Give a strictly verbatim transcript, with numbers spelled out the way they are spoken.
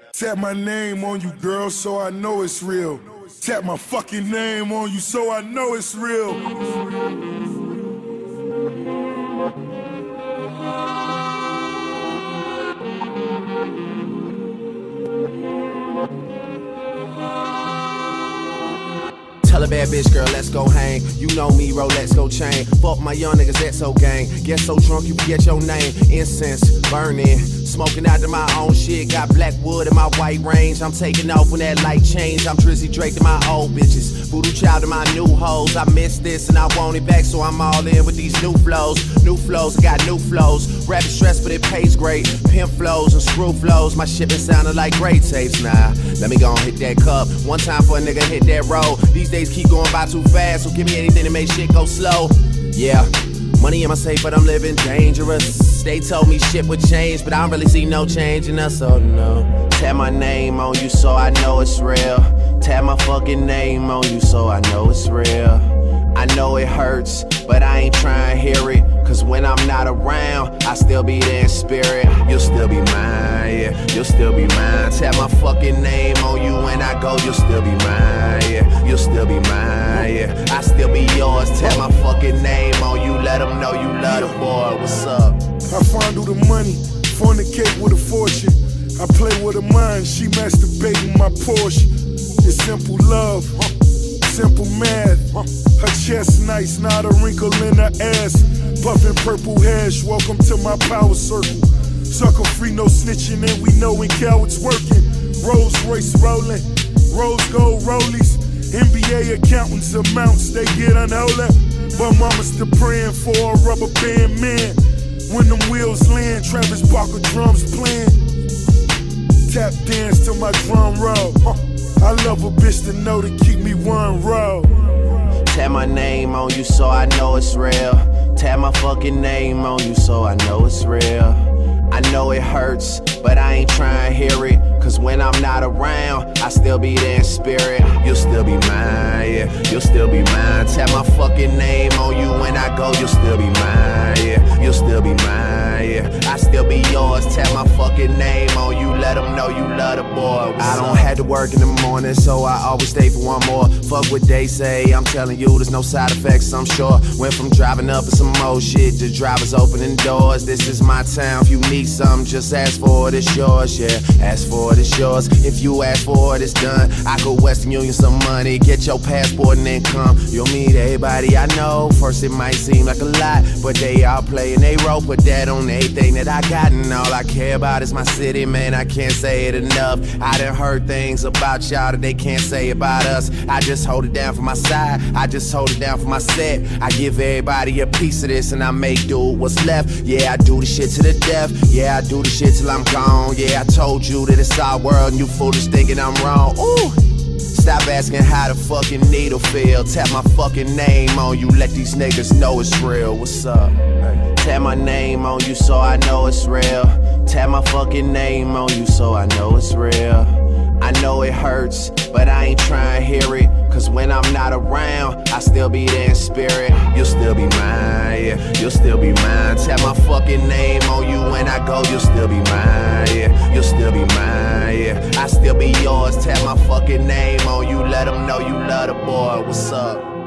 Tap my name on you, girl, so I know it's real. Tap my fucking name on you, so I know it's real. Tell a bad bitch, girl, let's go hang. You know me, Rolex go chain. Fuck my young niggas, that's so gang. Get so drunk you forget your name. Incense burning, smoking out to my own shit. Got black wood in my white range. I'm taking off when that light change. I'm Drizzy Drake to my old bitches, Voodoo Child to my new hoes. I missed this and I want it back, so I'm all in with these new flows. New flows, got new flows. Rap is stress, but it pays great. Pimp flows and screw flows. My shit been sounding like great tapes. Nah, let me go and hit that cup one time for a nigga hit that road. These days keep going by too fast, so give me anything to make shit go slow. Yeah, money in my safe, but I'm living dangerous. They told me shit would change, but I don't really see no change in us, so no. Tap my name on you so I know it's real. Tap my fucking name on you so I know it's real. I know it hurts, but I ain't trying to hear it. Cause when I'm not around, I still be there in spirit. You'll still be mine, yeah, you'll still be mine. Tap my fucking name on you when I go, you'll still be mine, yeah, you'll still be mine, yeah. I still be yours, tap my fucking name on you, let them know you love the boy, what's up? I fondle the money, fornicate with a fortune. I play with her mind, she masturbating my Porsche. It's simple love, simple math. Her chest nice, not a wrinkle in her ass. Puffin' purple hash, welcome to my power circle. Sucker free, no snitching, and we know when cowards working. Rolls Royce rolling, rose gold rollies. N B A accountants amounts, they get unholy. But mama's still praying for a rubber band man. When them wheels land, Travis Barker drums playing. Tap dance to my drum roll. Uh, I love a bitch to know to keep me one row. Tap my name on you so I know it's real. Tap my fucking name on you so I know it's real. I know it hurts, but I ain't trying to hear it. Cause when I'm not around, I still be there in spirit. You'll still be mine, yeah, you'll still be mine. Tap my fucking name on you when I go, you'll still be mine, yeah, you'll still be mine, yeah. I still be yours, tap my fucking name on you, let them know you love the boy. I don't have to work in the morning, so I always stay for one more. Fuck what they say, I'm telling you, there's no side effects, I'm sure. Went from driving up in some more shit to drivers opening doors. This is my town, if you need something, just ask for it, it's yours, yeah. Ask for it, it's yours. If you ask for it, it's done. I go Western Union some money, get your passport and then come. You'll meet everybody I know. First it might seem like a lot, but they all playing they role. Put that on everything that I got, and all I care about is my city, man. I can't say it enough. I done heard things about y'all that they can't say about us. I just hold it down for my side, I just hold it down for my set. I give everybody a piece of this and I make do what's left. Yeah, I do the shit to the death. Yeah, I do the shit till I'm gone. Yeah, I told you that it's our world and you foolish thinking I'm wrong. Ooh. Stop asking how the fucking needle feel. Tap my fucking name on you, let these niggas know it's real. What's up? Hey. Tap my name on you so I know it's real. Tap my fucking name on you so I know it's real. I know it hurts, but I ain't trying to hear it. Cause when I'm not around, I still be there in spirit. You'll still be mine, yeah, you'll still be mine. Tap my fucking name on you when I go, you'll still be mine, yeah, you'll still be mine, yeah. I still be yours, tap my fucking name on you, let them know you love the boy, what's up?